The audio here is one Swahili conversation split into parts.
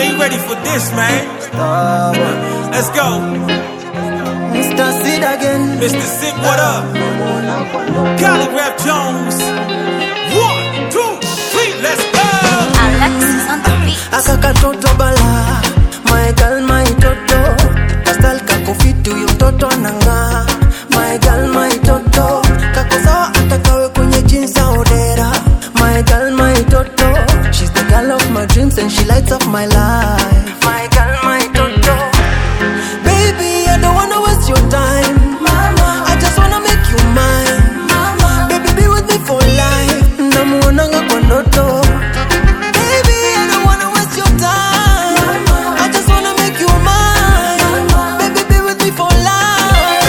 they ready for this, man. Let's go. Mr. Sid again. Mr. Sid, what up? Calligraph Jones. 1, 2, 3, let's go. Alexis on the beat. Akaka toto bala, my girl, my toto. Pastel kako fitu yu toto nanga. My girl, my toto. Kako sawa atakawe kwenye jeans za odera. My girl, my toto. She's the girl of my dreams and she lights up my life. My girl, my toto. Baby, I don't wanna waste your time. Mama, I just wanna make you mine. Mama, baby, be with me for life. Namuonanga kwa ndoto. Baby, I don't wanna waste your time. Mama, I just wanna make you mine. Mama, baby, be with me for life.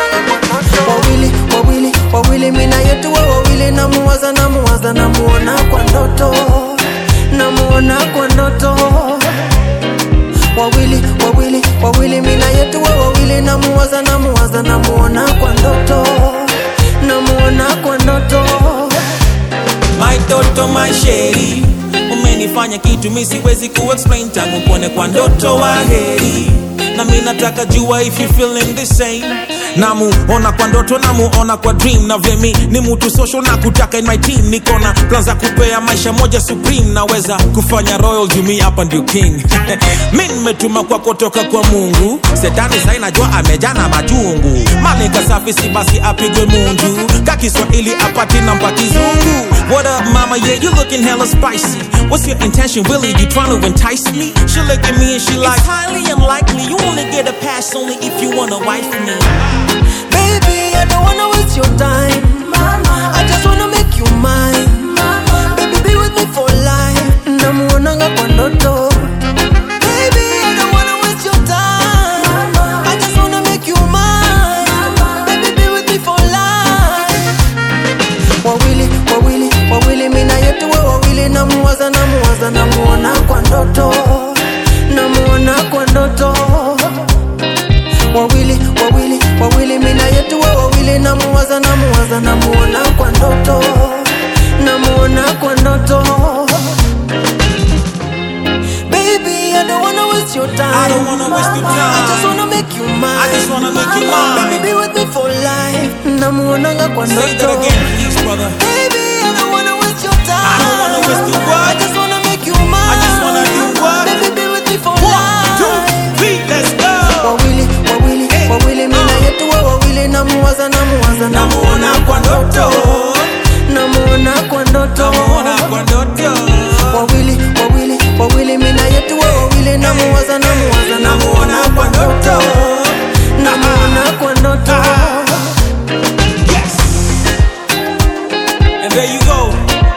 Wawili, mina yetu wa wawili. Namuwaza, namuona kwa ndoto. Namuona kwa ndoto. Wawili, mina yetu wa wawili. Namuwaza, namuona kwa ndoto. Namuona kwa ndoto. My toto, my sheri, umenifanya kitu mi siwezi ku-explain. Tangu kuone kwa ndoto wa heri. Na mi nataka jua if you feeling the same. Namuona kwa ndoto, namuona kwa dream. Na vemi ni mutu social na kutaka in my team. Nikona plan za kupea maisha moja supreme. Naweza kufanya royal juu mi hapa ndio king. Mi nimetuma kwa kutoka kwa Mungu. Setani sai najua amejana majungu. Malika safi si basi apigwe mundu. Kakiswahili apati na mpakizungu. What up mama, yeah you looking hella spicy. What's your intention really, you tryna entice me? She look at me and she like, it's highly unlikely. You only get a pass only if you wanna wife me. Baby, I don't wanna waste your time. Mama, I just wanna make you mine. Mama, baby, be with me for life. Namuonanga kwa ndoto. Baby, I don't wanna waste your time. Mama, I just wanna make you mine. Mama, baby, be with me for life. Wawili, mina yetu wa wawili. Namuwaza, namuona kwa ndoto. Namuona kwa ndoto. Wawili, mina yetu wa wawili. Namuwaza, namuona kwa ndoto. Namuona kwa ndoto. Baby, I don't wanna waste your time. I don't wanna waste your time. I just wanna make you mine. I just wanna make you mine. Baby, be with me for life. Namuonanga kwa ndoto. Say that again please brother. Baby, I don't wanna waste your time. I don't wanna waste your what? I just wanna make you mine. I just wanna do what? Baby, be with me for 1, life. 2, 3, let's go. Wawili, mina yetu wa wawili. Namuwaza, Namuona kwa ndoto. Namuona kwa ndoto. Namuona kwa ndoto. Wawili, mina yetu wa wawili. Namuwaza, namuona kwa ndoto. Namuona kwa ndoto. Yes. And there you go.